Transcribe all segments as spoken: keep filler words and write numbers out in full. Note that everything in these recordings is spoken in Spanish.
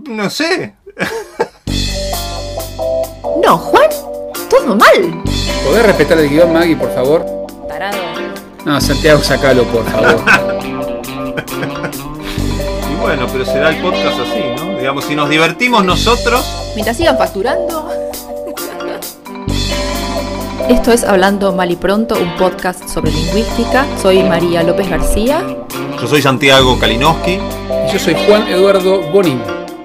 No sé. No, Juan, todo mal. ¿Podés respetar el guión, Maggie, por favor? Tarado. No, Santiago, sacalo, por favor. Y bueno, pero será el podcast así, ¿no? Digamos, si nos divertimos nosotros... Mientras sigan facturando. Esto es Hablando Mal y Pronto, un podcast sobre lingüística. Soy María López García. Yo soy Santiago Kalinowski. Y yo soy Juan Eduardo Bonín.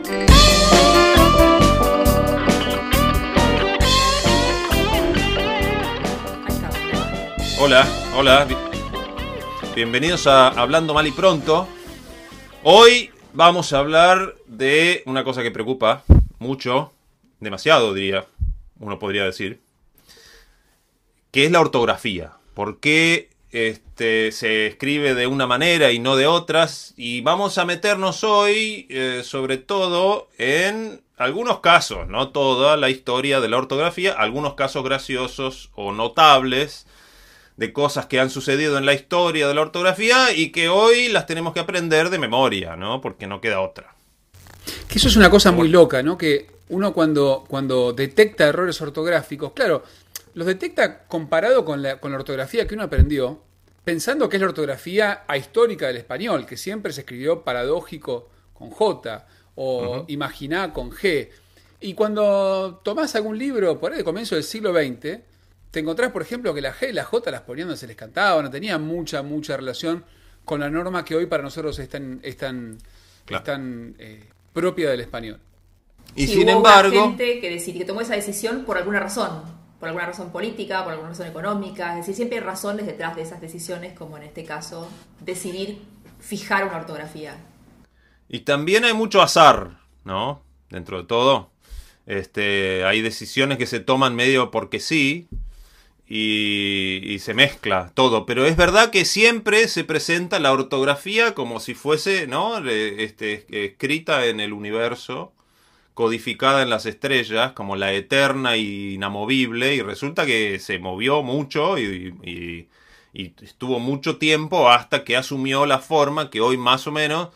Hola, hola. Bienvenidos a Hablando Mal y Pronto. Hoy vamos a hablar de una cosa que preocupa mucho, demasiado diría, uno podría decir, que es la ortografía. ¿Por qué este, se escribe de una manera y no de otras? Y vamos a meternos hoy, eh, sobre todo, en algunos casos, no toda la historia de la ortografía, algunos casos graciosos o notables de cosas que han sucedido en la historia de la ortografía y que hoy las tenemos que aprender de memoria, ¿no? Porque no queda otra. Que eso es una cosa muy loca, ¿no? Que uno cuando, cuando detecta errores ortográficos, claro, los detecta comparado con la, con la ortografía que uno aprendió, pensando que es la ortografía ahistórica del español, que siempre se escribió paradójico con J o uh-huh. imaginá con G. Y cuando tomás algún libro por ahí de comienzo del siglo veinte, te encontrás, por ejemplo, que la G y la J las ponían donde se les cantaba, no tenía mucha, mucha relación con la norma que hoy para nosotros es tan, es tan, claro. es tan eh, propia del español. Y sí, sin hubo embargo... Una gente que, decidió, que tomó esa decisión por alguna razón, por alguna razón política, por alguna razón económica, es decir, siempre hay razones detrás de esas decisiones, como en este caso, decidir fijar una ortografía. Y también hay mucho azar, ¿no? Dentro de todo. Este, hay decisiones que se toman medio porque sí, Y, y se mezcla todo, pero es verdad que siempre se presenta la ortografía como si fuese, ¿no? Este, escrita en el universo, codificada en las estrellas, como la eterna y inamovible, y resulta que se movió mucho y, y, y estuvo mucho tiempo hasta que asumió la forma que hoy más o menos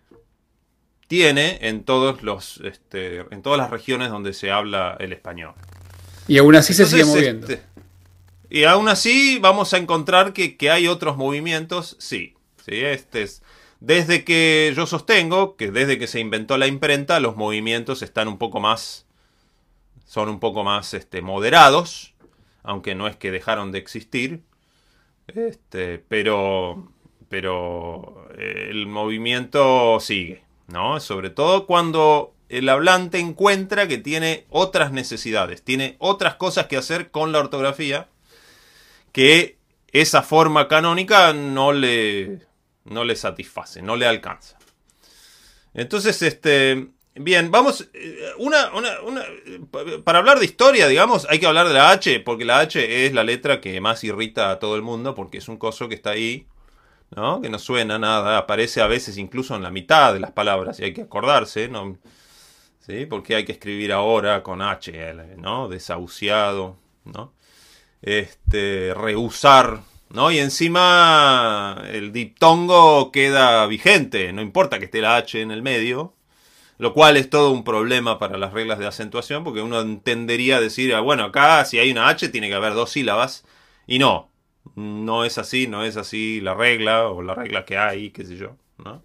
tiene en todos los, este, en todas las regiones donde se habla el español. Y aún así Entonces, se sigue moviendo. Este, Y aún así vamos a encontrar que, que hay otros movimientos, sí. sí este es, desde que yo sostengo que desde que se inventó la imprenta, los movimientos están un poco más, son un poco más este, moderados, aunque no es que dejaron de existir, este, pero, pero el movimiento sigue, ¿no? Sobre todo cuando el hablante encuentra que tiene otras necesidades, tiene otras cosas que hacer con la ortografía, que esa forma canónica no le, no le satisface, no le alcanza. Entonces, este, bien, vamos, una, una, una, para hablar de historia, digamos, hay que hablar de la H, porque la H es la letra que más irrita a todo el mundo, porque es un coso que está ahí, ¿no? Que no suena nada, aparece a veces incluso en la mitad de las palabras, y hay que acordarse, ¿no? ¿Sí? Porque hay que escribir ahora con H, ¿no? Desahuciado, ¿no? Este, rehusar, ¿no? Y encima el diptongo queda vigente, no importa que esté la H en el medio, lo cual es todo un problema para las reglas de acentuación, porque uno entendería decir, bueno, acá si hay una H tiene que haber dos sílabas, y no, no es así, no es así la regla, o la regla que hay, qué sé yo, ¿no?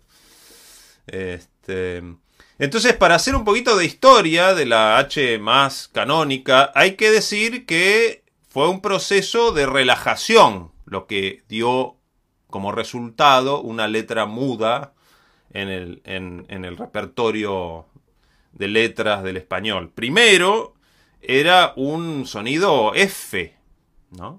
Este... Entonces, para hacer un poquito de historia de la H más canónica, hay que decir que fue un proceso de relajación, lo que dio como resultado una letra muda en el, en, en el repertorio de letras del español. Primero era un sonido F, ¿no?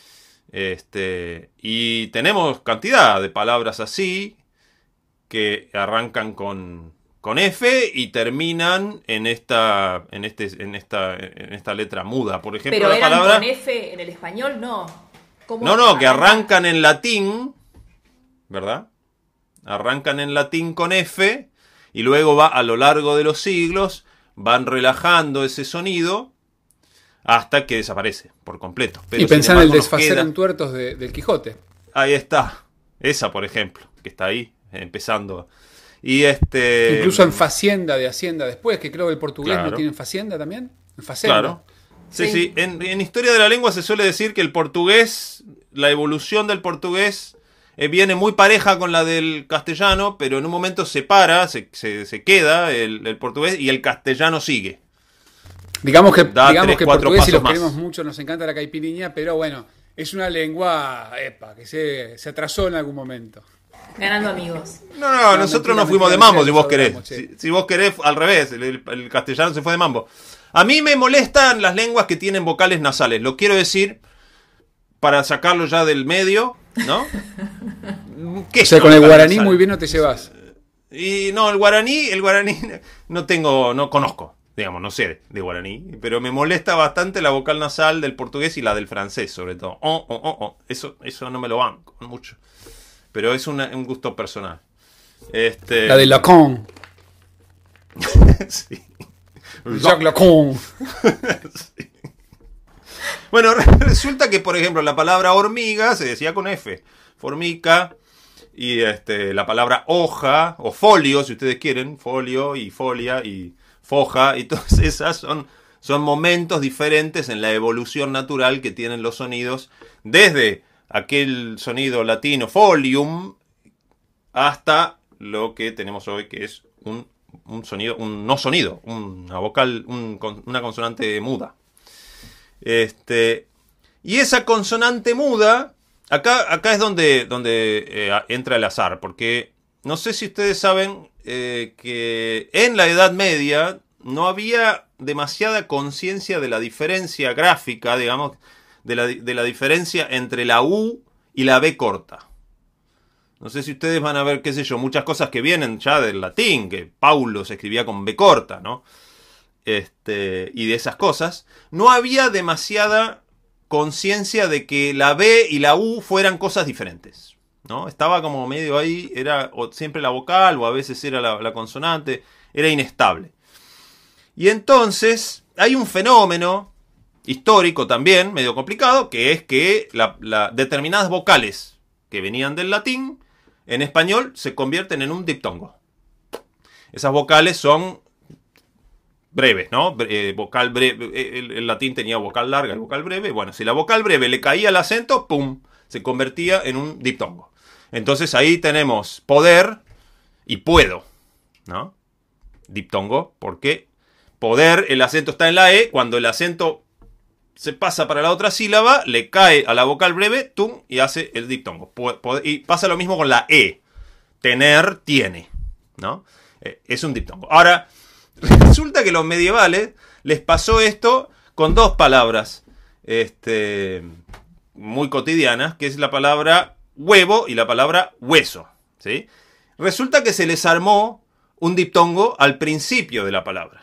Este, y tenemos cantidad de palabras así que arrancan con, con F y terminan en esta, en este, en esta, en esta letra muda. Por ejemplo, pero la eran palabra con F en el español, no. ¿Cómo no, no, que arrancan en latín, ¿verdad? Arrancan en latín con F y luego va a lo largo de los siglos, van relajando ese sonido hasta que desaparece por completo. Pero y pensar en el desfacer queda... en tuertos de, del Quijote. Ahí está, esa por ejemplo, que está ahí, empezando. Y este... Incluso en facienda de hacienda después, que creo que el portugués Claro. no tiene facienda también. En facenda. Claro. Sí, sí. Sí. En, en historia de la lengua se suele decir que el portugués, la evolución del portugués eh, viene muy pareja con la del castellano, pero en un momento se para, se, se, se queda el, el portugués y el castellano sigue. Digamos que, Da digamos tres, que cuatro portugués, y los pasos más. queremos mucho, nos encanta la caipiriña, pero bueno, es una lengua, epa, que se, se atrasó en algún momento. Ganando amigos. No, no, No, nosotros mentira, nos fuimos mentira, de mambo, si mentira, vos querés. hablamos, che. Si, si vos querés, al revés, el, el- el castellano se fue de mambo. A mí me molestan las lenguas que tienen vocales nasales. Lo quiero decir para sacarlo ya del medio, ¿no? ¿Qué O sea, es con el una vocal guaraní nasal? muy bien no te llevas. Y no, el guaraní, el guaraní no tengo, no conozco, digamos, no sé de, de guaraní, pero me molesta bastante la vocal nasal del portugués y la del francés, sobre todo. Oh, oh, oh, oh. Eso, eso no me lo banco mucho. Pero es una- un gusto personal. Este, La de Lacan. sí. Jacques Lacan. Bueno, resulta que, por ejemplo, la palabra hormiga se decía con F. Formica. Y este, la palabra hoja, o folio, si ustedes quieren, folio y folia y foja, y todas esas son, son momentos diferentes en la evolución natural que tienen los sonidos, desde aquel sonido latino folium hasta lo que tenemos hoy, que es un, un sonido, un no sonido, una vocal, un con- una consonante muda. Este, y esa consonante muda, acá, acá es donde, donde eh, entra el azar, porque no sé si ustedes saben eh, que en la Edad Media no había demasiada conciencia de la diferencia gráfica, digamos, de la, de la diferencia entre la U y la B corta. No sé si ustedes van a ver, qué sé yo, muchas cosas que vienen ya del latín, que Paulo se escribía con B corta, ¿no? Este, y de esas cosas. No había demasiada conciencia de que la B y la U fueran cosas diferentes, ¿no? Estaba como medio ahí, era o siempre la vocal o a veces era la, la consonante, era inestable. Y entonces hay un fenómeno histórico también, medio complicado, que es que la, la, determinadas vocales que venían del latín, en español se convierten en un diptongo. Esas vocales son breves, ¿no? Eh, vocal breve, el, el latín tenía vocal larga y vocal breve. Bueno, si la vocal breve le caía el acento, ¡pum!, se convertía en un diptongo. Entonces ahí tenemos poder y puedo, ¿no? Diptongo, porque poder, el acento está en la E, cuando el acento se pasa para la otra sílaba, le cae a la vocal breve, tum, y hace el diptongo. Y pasa lo mismo con la E. Tener, tiene, ¿no? Eh, es un diptongo. Ahora, resulta que los medievales les pasó esto con dos palabras este, muy cotidianas, que es la palabra huevo y la palabra hueso, ¿sí? Resulta que se les armó un diptongo al principio de la palabra.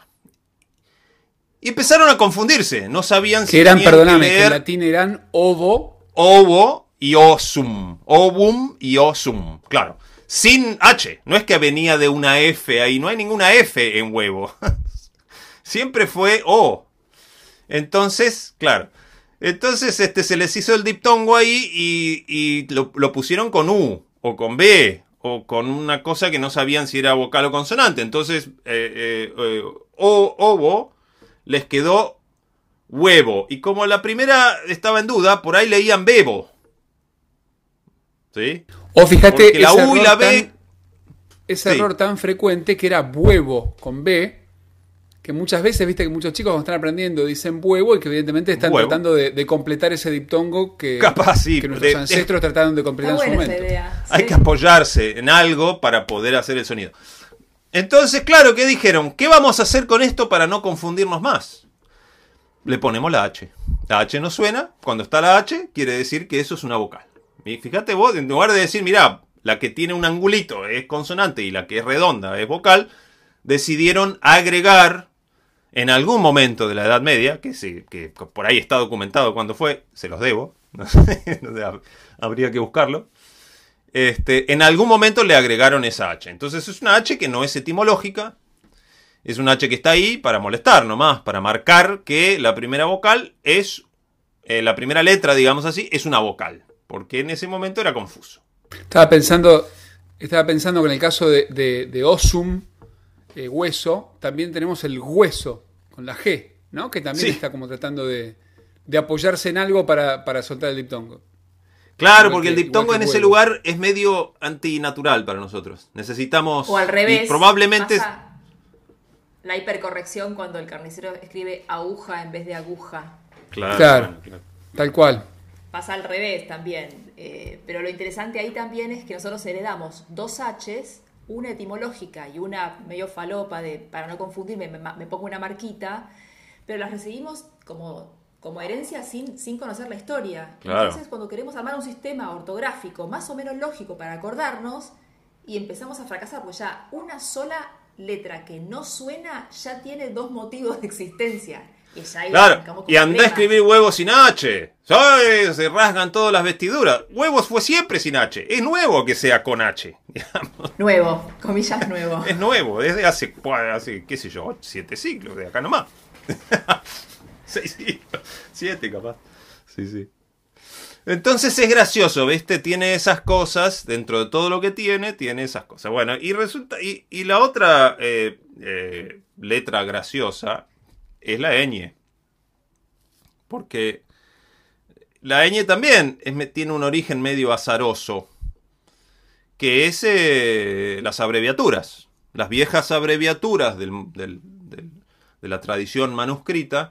Y empezaron a confundirse, no sabían si Que eran, tenían perdóname, que que en leer latín eran ovo. ovo y osum, ovum y osum, claro, sin H, no es que venía de una F ahí, no hay ninguna F en huevo, siempre fue O. Entonces, claro, entonces este, se les hizo el diptongo ahí y, y lo, lo pusieron con U o con B o con una cosa que no sabían si era vocal o consonante. Entonces, eh, eh, eh, o, ovo les quedó huevo. Y como la primera estaba en duda, por ahí leían bebo. ¿Sí? O fíjate, Porque la ese U y error la B... tan- ese Sí. error tan frecuente que era huevo con B, que muchas veces, viste que muchos chicos cuando están aprendiendo dicen huevo y que evidentemente están Huevo. tratando de, de completar ese diptongo que, Capaz, sí, que nuestros de- ancestros trataron de completar Está en su buena esa momento. idea. Hay sí. que apoyarse en algo para poder hacer el sonido. Entonces, claro, ¿qué dijeron? ¿Qué vamos a hacer con esto para no confundirnos más? Le ponemos la H. La H no suena. Cuando está la H, quiere decir que eso es una vocal. Y fíjate vos, en lugar de decir, mirá, la que tiene un angulito es consonante y la que es redonda es vocal, decidieron agregar en algún momento de la Edad Media, que, sí, que por ahí está documentado cuándo fue, se los debo, no sé, no sé, habría que buscarlo. Este, en algún momento le agregaron esa H. Entonces es una H que no es etimológica. Es una H que está ahí para molestar nomás, para marcar que la primera vocal es, eh, la primera letra, digamos así, es una vocal. Porque en ese momento era confuso. Estaba pensando, Estaba pensando que en el caso de, de, de osum, eh, hueso, también tenemos el hueso, con la G, ¿no? Que también Sí. está como tratando de, de apoyarse en algo para, para soltar el diptongo. Claro, Igual porque que- el diptongo igual que en ese huevo. lugar es medio antinatural para nosotros. Necesitamos... O al revés. Y probablemente... pasa la hipercorrección cuando el carnicero escribe aguja en vez de aguja. Claro, Claro. bueno, claro. Tal cual. Pasa al revés también. Eh, pero lo interesante ahí también es que nosotros heredamos dos H's, una etimológica y una medio falopa, de, para no confundirme, me, me pongo una marquita, pero las recibimos como, como herencia sin, sin conocer la historia. Claro. Entonces, cuando queremos armar un sistema ortográfico más o menos lógico para acordarnos, y empezamos a fracasar, pues ya una sola letra que no suena ya tiene dos motivos de existencia. Y ya ahí arrancamos Claro, con y andá a problemas. escribir huevos sin H. ¡Ay! Se rasgan todas las vestiduras. Huevos fue siempre sin H. Es nuevo que sea con H. Digamos. Nuevo, comillas nuevo. Es nuevo, desde hace, hace, qué sé yo, siete siglos, de acá nomás. Seis siglos, siete capaz. Sí, sí. Entonces es gracioso, ¿viste? Tiene esas cosas, dentro de todo lo que tiene, tiene esas cosas. Bueno, y resulta, y, y la otra eh, eh, letra graciosa es la ñ. Porque la ñ también es, tiene un origen medio azaroso, que es eh, las abreviaturas. Las viejas abreviaturas del, del, del, de la tradición manuscrita.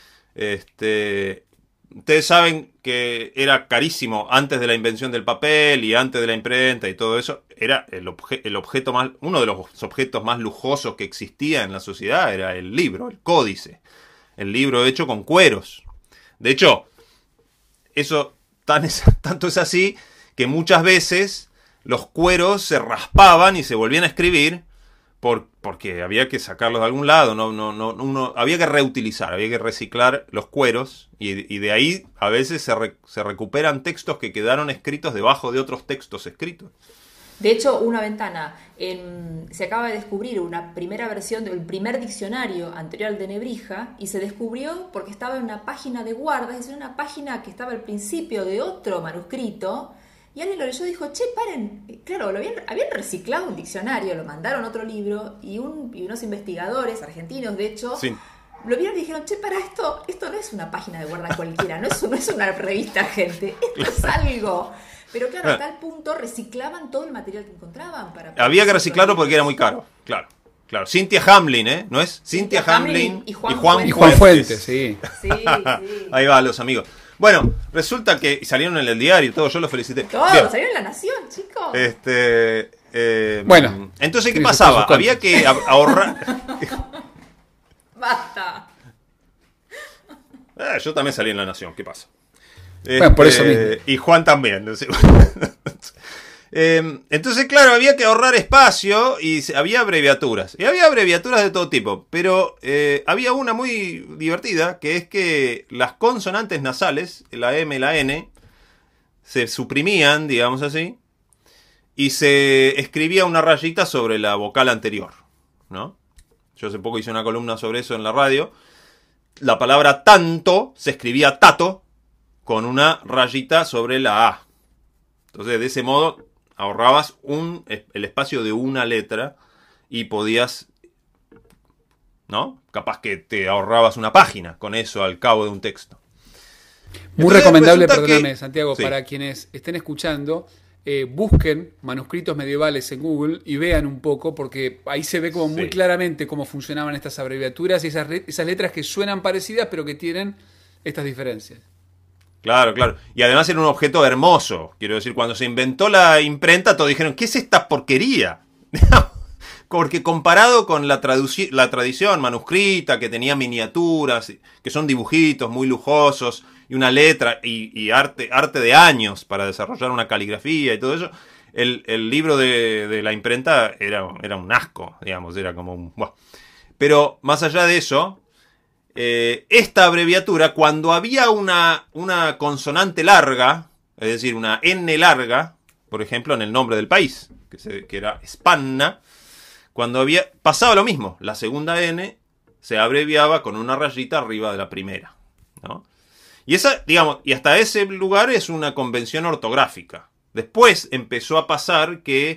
Este, ustedes saben que era carísimo antes de la invención del papel y antes de la imprenta y todo eso. Era el, obje, el objeto más, uno de los objetos más lujosos que existía en la sociedad era el libro, el códice. El libro hecho con cueros. De hecho, eso tan es, tanto es así que muchas veces los cueros se raspaban y se volvían a escribir por, porque había que sacarlos de algún lado, no, no, no, uno, había que reutilizar, había que reciclar los cueros y, y de ahí a veces se, re, se recuperan textos que quedaron escritos debajo de otros textos escritos. De hecho, una ventana, en, se acaba de descubrir una primera versión del primer diccionario anterior al de Nebrija y se descubrió porque estaba en una página de guarda, es decir, una página que estaba al principio de otro manuscrito. Y alguien lo leyó y dijo, che, paren, claro, lo habían, habían reciclado un diccionario, lo mandaron a otro libro y, un, y unos investigadores argentinos, de hecho, Sí. lo vieron y dijeron, che, para esto, esto no es una página de guarda cualquiera, no es, no es una revista, gente, esto es algo. Pero claro, a tal punto reciclaban todo el material que encontraban. Para Había que reciclarlo porque era muy caro, claro. Claro, Cynthia Hamlin, ¿eh? ¿No es? Cynthia, Cynthia Hamlin, Hamlin y Juan y Juan, Y Juan Fuentes, sí. Sí, sí. Ahí va, los amigos. Bueno, resulta que salieron en el diario y todo, yo los felicité. Todo, Bien. salió en La Nación, chicos. Este, eh, Bueno, entonces, ¿qué tiene sus pasaba? pros y sus Había que a- ahorrar. Basta. Ah, yo también salí en La Nación, ¿qué pasa? Bueno, por eso mismo. Y Juan también. no sé. Eh, entonces, claro, había que ahorrar espacio y se- había abreviaturas. Y había abreviaturas de todo tipo, pero eh, había una muy divertida, que es que las consonantes nasales, la M y la N, se suprimían, digamos así, y se escribía una rayita sobre la vocal anterior, ¿no? Yo hace poco hice una columna sobre eso en la radio. La palabra tanto se escribía tato con una rayita sobre la A. Entonces, de ese modo, ahorrabas un, el espacio de una letra y podías, ¿no? Capaz que te ahorrabas una página con eso al cabo de un texto. Muy Entonces, recomendable, resulta perdóname, que- Santiago, Sí. para quienes estén escuchando, eh, busquen manuscritos medievales en Google y vean un poco, porque ahí se ve como muy Sí. claramente cómo funcionaban estas abreviaturas y esas, re- esas letras que suenan parecidas, pero que tienen estas diferencias. Claro, claro. Y además era un objeto hermoso. Quiero decir, cuando se inventó la imprenta, todos dijeron, ¿qué es esta porquería? Porque comparado con la, traduci- la tradición manuscrita, que tenía miniaturas, que son dibujitos muy lujosos, y una letra, y, y arte, arte de años para desarrollar una caligrafía y todo eso, el, el libro de, de la imprenta era, era un asco, digamos, era como un... Buah. Pero más allá de eso... Eh, esta abreviatura, cuando había una, una consonante larga, es decir, una N larga, por ejemplo, en el nombre del país, que, se, que era Spanna, cuando había, pasaba lo mismo, la segunda N se abreviaba con una rayita arriba de la primera, ¿no? Y esa, digamos, y hasta ese lugar es una convención ortográfica. Después empezó a pasar que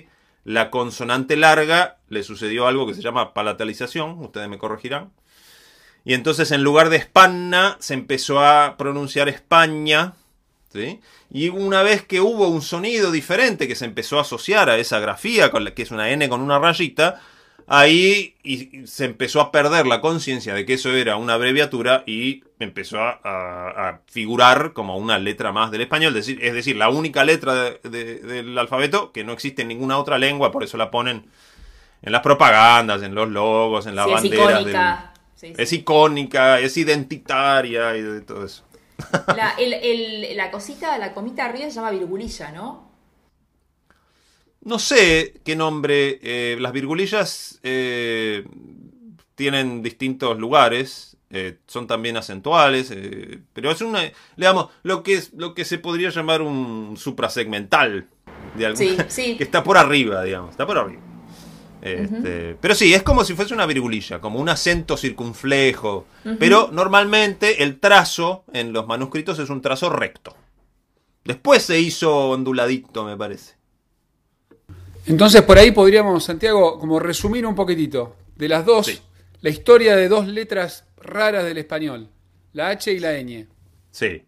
la consonante larga le sucedió algo que se llama palatalización, ustedes me corregirán. Y entonces en lugar de España se empezó a pronunciar España, ¿sí? Y una vez que hubo un sonido diferente que se empezó a asociar a esa grafía, con la, que es una N con una rayita, ahí y se empezó a perder la conciencia de que eso era una abreviatura y empezó a, a, a figurar como una letra más del español, es decir, es decir la única letra de, de, del alfabeto que no existe en ninguna otra lengua, por eso la ponen en las propagandas, en los logos, en las sí, banderas. Es icónica. Del, sí, sí. Es icónica, es identitaria y de todo eso. La, el, el, la cosita, la comita arriba se llama virgulilla, ¿no? No sé qué nombre. Eh, las virgulillas eh, tienen distintos lugares. Eh, son también acentuales. Eh, pero es una. Digamos, lo que, es, lo que se podría llamar un suprasegmental. De algún, sí, sí. Que está por arriba, digamos. Está por arriba. Este, uh-huh. Pero sí, es como si fuese una virgulilla, como un acento circunflejo. Uh-huh. Pero normalmente el trazo en los manuscritos es un trazo recto. Después se hizo onduladito, me parece. Entonces por ahí podríamos, Santiago, como resumir un poquitito de las dos, sí. La historia de dos letras raras del español, la H y la ñ. Sí.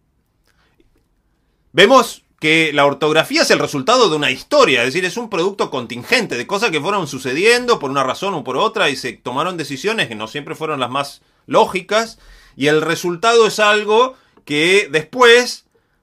Vemos que la ortografía es el resultado de una historia, es decir, es un producto contingente de cosas que fueron sucediendo por una razón o por otra y se tomaron decisiones que no siempre fueron las más lógicas y el resultado es algo que después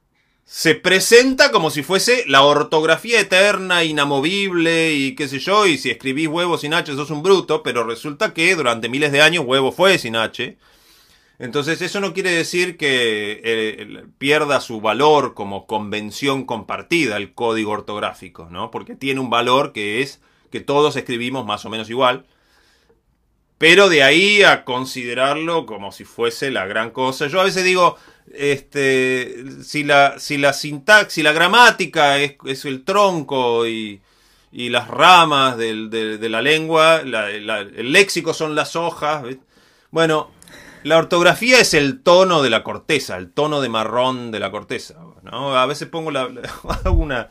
se presenta como si fuese la ortografía eterna, inamovible y qué sé yo, y si escribís huevo sin H sos un bruto, pero resulta que durante miles de años huevo fue sin H. Entonces eso no quiere decir que eh, pierda su valor como convención compartida el código ortográfico, ¿no? Porque tiene un valor que es que todos escribimos más o menos igual, pero de ahí a considerarlo como si fuese la gran cosa. Yo a veces digo, este, si la, si la sintaxis, si la gramática es, es el tronco y, y las ramas del, de, de la lengua, la, la, el léxico son las hojas, ¿ves? Bueno, la ortografía es el tono de la corteza, el tono de marrón de la corteza, ¿no? A veces pongo la, la, hago una,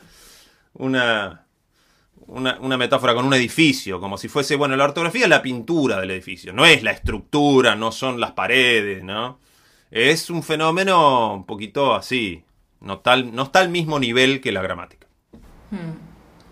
una, una, una metáfora con un edificio, como si fuese, bueno, la ortografía es la pintura del edificio, no es la estructura, no son las paredes, ¿no? Es un fenómeno un poquito así, no, tal, no está al mismo nivel que la gramática. Hmm.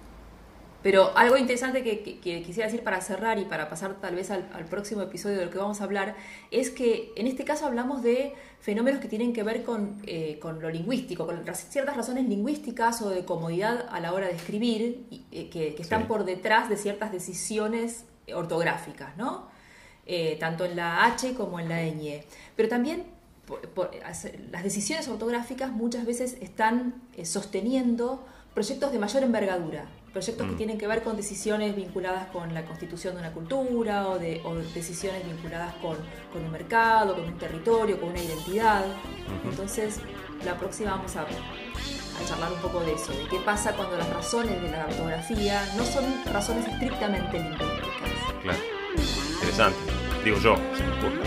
Pero algo interesante que, que, que quisiera decir para cerrar y para pasar tal vez al, al próximo episodio de lo que vamos a hablar, es que en este caso hablamos de fenómenos que tienen que ver con, eh, con lo lingüístico, con ciertas razones lingüísticas o de comodidad a la hora de escribir, eh, que, que están sí. por detrás de ciertas decisiones ortográficas, ¿no? Eh, tanto en la H como en la ñ. Pero también por, por, las decisiones ortográficas muchas veces están eh, sosteniendo proyectos de mayor envergadura, proyectos mm. que tienen que ver con decisiones vinculadas con la constitución de una cultura o, de, o decisiones vinculadas con, con un mercado, con un territorio, con una identidad. Uh-huh. Entonces, la próxima vamos a, a charlar un poco de eso, de qué pasa cuando las razones de la ortografía no son razones estrictamente lingüísticas. Claro, interesante, digo yo, se me ocurre.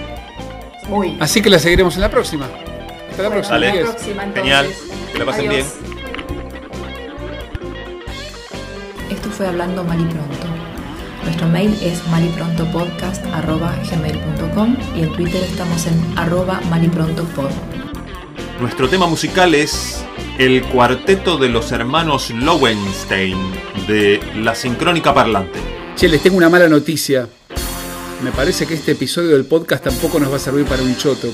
Muy. Así que la seguiremos en la próxima. Hasta la bueno, próxima. Hasta la próxima, entonces. Genial, que la pasen Adiós. bien. Esto fue Hablando Mal y Pronto. Nuestro mail es maliprontopodcast arroba gmail punto com y en Twitter estamos en arroba maliprontopod. Nuestro tema musical es el cuarteto de los hermanos Lowenstein de La Sincrónica Parlante. Che, les tengo una mala noticia. Me parece que este episodio del podcast tampoco nos va a servir para un choto.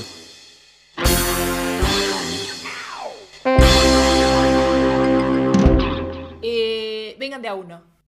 Eh, vengan de a uno.